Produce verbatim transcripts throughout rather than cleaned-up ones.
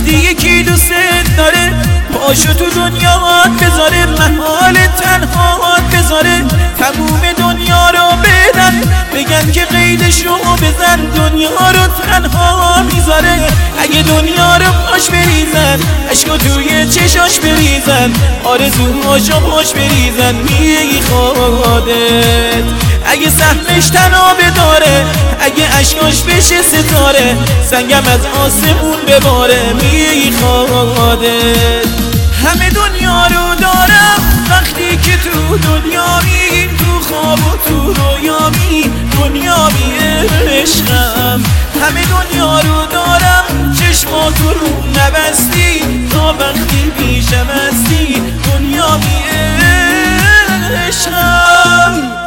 وقتی یکی دوست داره پاشو تو دنیا بذاره، محال تنها بذاره، تموم دنیا رو بدن بگن که قیدش رو بزن، دنیا رو تنها میذاره. اگه دنیا رو پاش بریزن، عشقو توی چشاش بریزن، آرزوهاشو پاش بریزن، میخوادت. اگه سهمش تنابه داره، اگه عشقاش بشه ستاره، سنگم از آسمون بباره، میخوادت. همه دنیا رو دارم وقتی که تو دنیا می، تو خواب و تو رویا می، دنیا می عشقم. همه دنیا رو دارم چشماتو رو نبستی، تا وقتی پیشم هستی، دنیا می عشقم.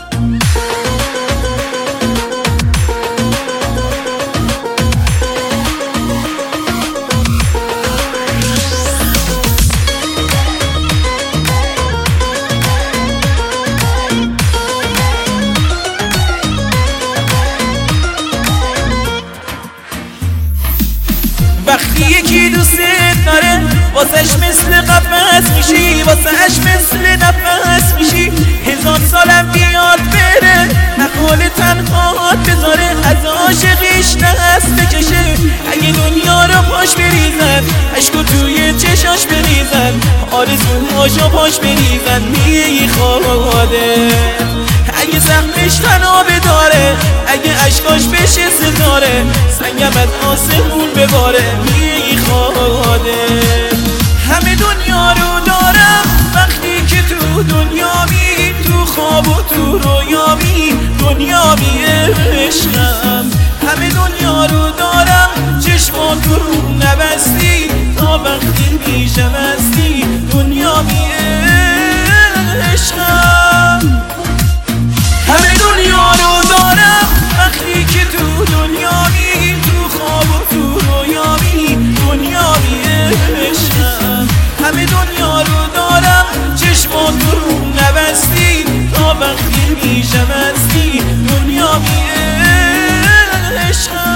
وقتی یکی دوست داره واسش مثل قفس میشی، واسش مثل نفس میشی، هزار سالم بیاد بره نخوال تنها بذاره، از عاشقیش دست بکشه. اگه دنیا رو پاش بریزن، عشقو توی چشاش بریزن، آرزوهاشو پاش بریزن، میخواده. اگه زخمش تنابه داره، اگه عشقاش بشه ستاره، سنگم از آسمون بباره، میخواده. همه دنیا رو دارم وقتی که تو دنیا می، تو خواب و تو رویا می، دنیا می عشقم. همه دنیا رو دارم چشماتو رو نبستی، تا وقتی پیشم هستی، دنیا می عشقم. همه دنیا رو دارم وقتی که تو دنیا می، تو خواب و تو رویا می، دنیا می عشقم. همه دنیا رو دارم چشماتو رو نبستی، تا وقتی پیشم هستی، دنیا می عشقم.